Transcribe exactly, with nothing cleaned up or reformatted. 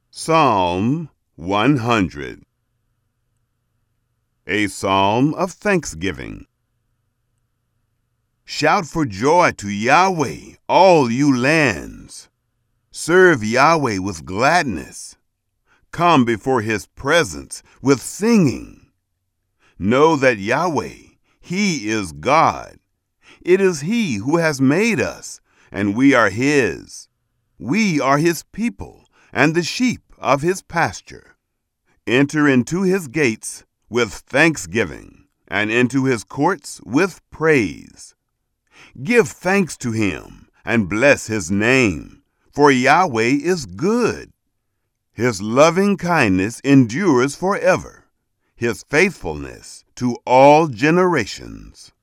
Psalm one hundred. A psalm of thanksgiving. Shout for joy to Yahweh, all you lands. Serve Yahweh with gladness. Come before his presence with singing. Know that Yahweh, he is God. It is he who has made us, and we are his. We are his people, and the sheep of his pasture. Enter into his gates with thanksgiving, and into his courts with praise. Give thanks to him, and bless his name, for Yahweh is good. His loving kindness endures forever, his faithfulness to all generations.